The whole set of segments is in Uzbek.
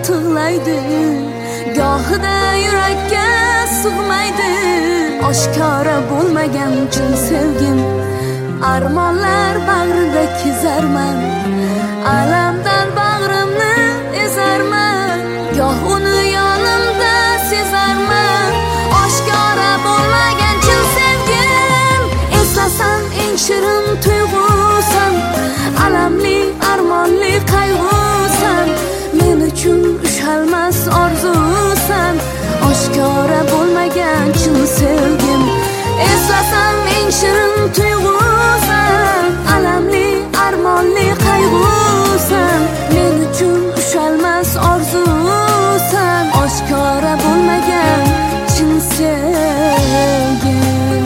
tig'laydi, gohida yurakka sig'maydi. Oshkora bo'lmagan chin sevgim, armonlar bag'rida kezarman, alamdan bag'rimni ezarman, goh uni yonimda sezarman. Oshkora bo'lmagan chin sevgim, eslasam eng shirin tuyg'usan, alamli armonli qayg'usan, men uchun ushalmas orzusan. Oshkora bo'lmagan chin sevgim, eslasam eng shirin tuyg'usan, alamli armonli qayg'usan, men uchun ushalmas orzusan. Oshkora bo'lmagan chin sevgim.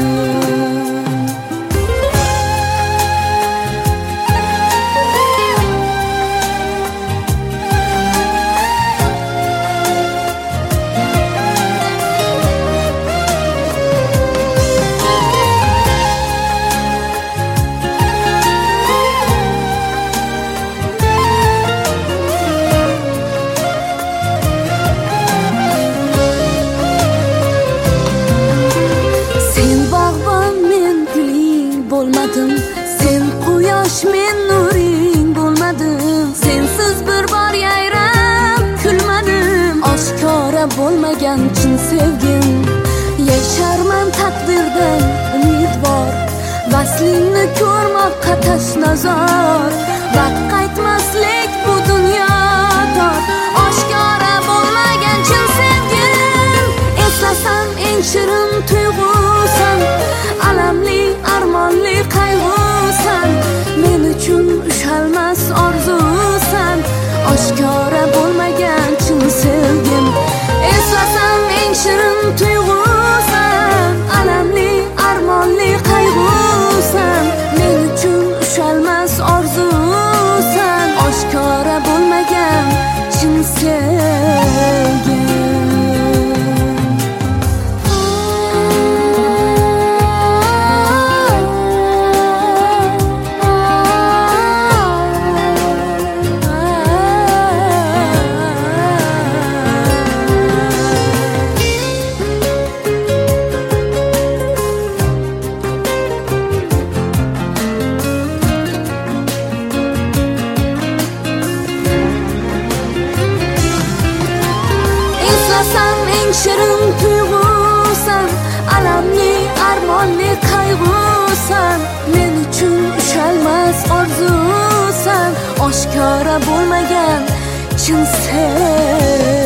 Sen quyosh men nuring bo'lmadim, sensiz bir bor yayrab kulmadim. Oshkora bo'lmagan chin sevgim, yasharman taqdirdan umidvor, vaslingni ko'rmoqqa tashnazor, vaqt qaytmaslik bu dunyoda. Oshkora bo'lmagan chin sevgim, eslasam eng shirin tuyg'usan, alamli armonli qayg'usan, men uchun ushalmas orzusan. Oshkora bo'lmagan chin sevgim, eslasam eng shirin tuyg'usan, alamli armonli qayg'usan, men uchun ushalmas orzusan. Oshkora bo'lmagan chin sevgim. Shirin tuyg'usan, alamli armonli qayg'usan, men uchun ushalmas orzusan. Oshkora bo'lmagan chin sevgim.